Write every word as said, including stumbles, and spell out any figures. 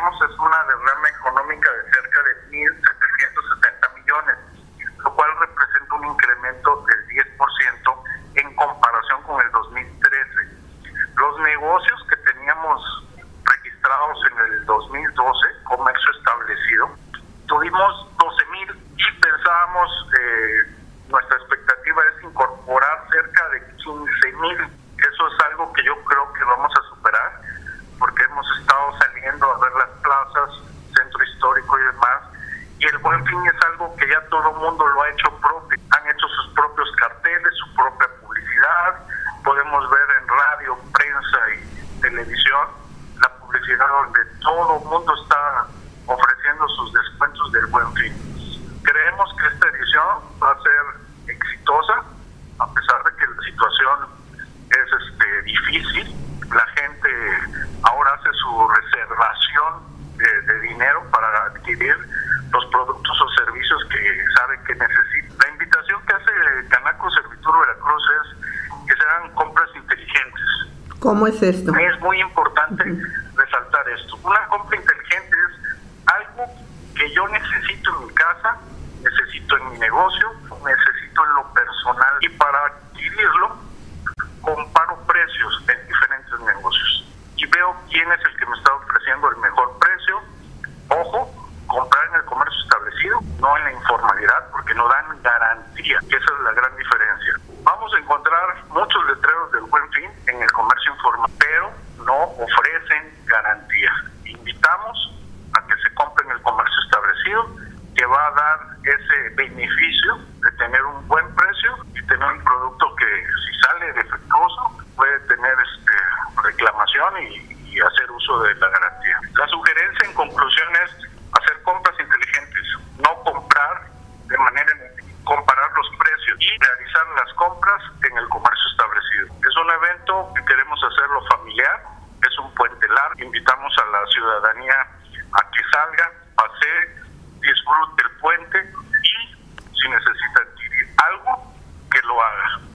tenemos es una derrama económica de cerca de mil setecientos setenta millones, lo cual representa un incremento del diez por ciento en comparación con el dos mil trece. Los negocios que teníamos registrados en el dos mil doce, comercio establecido, tuvimos doce mil y pensábamos, eh, nuestra expectativa es incorporar cerca de quince mil. Eso es algo que yo creo que vamos a superar, porque hemos estado saliendo a ver las plazas, centro histórico y demás, y el Buen Fin es algo que ya todo el mundo lo ha hecho propio. Han hecho sus propios carteles, su propia publicidad. Podemos ver en radio, prensa y televisión la publicidad donde todo el mundo está ofreciendo sus descuentos del Buen Fin. Creemos que esta edición va a ser exitosa, a pesar de que la situación es este, difícil. La gente ahora hace su reservación de, de dinero para adquirir los productos o servicios que sabe que necesita. La invitación que hace Canaco Servitur Veracruz es que se hagan compras inteligentes. ¿Cómo es esto? Es muy importante uh-huh. resaltar esto. Una compra inteligente es algo que yo necesito en mi casa, necesito en mi negocio, necesito en lo personal, y para adquirirlo comparo precios en diferentes negocios y veo quién es el que me está ofreciendo el mejor precio. Ojo, comprar en el comercio establecido, no en la informalidad, porque no dan garantía, que esa es la gran diferencia. Vamos a encontrar muchos letreros del Buen Fin en el comercio informal, pero no ofrecen garantía. Invitamos a que se compre en el comercio establecido, que va a dar ese beneficio de tener un buen precio y tener un producto que, si sale defectuoso, puede tener este, reclamación y, y hacer uso de la garantía. La sugerencia en conclusión es hacer compras inteligentes, no comprar de manera comparar los precios y realizar las compras en el comercio establecido. Es un evento que queremos hacerlo familiar, es un puente largo. Invitamos a la ciudadanía a que salga, pasee, disfrute el puente y si necesita adquirir algo, que lo haga.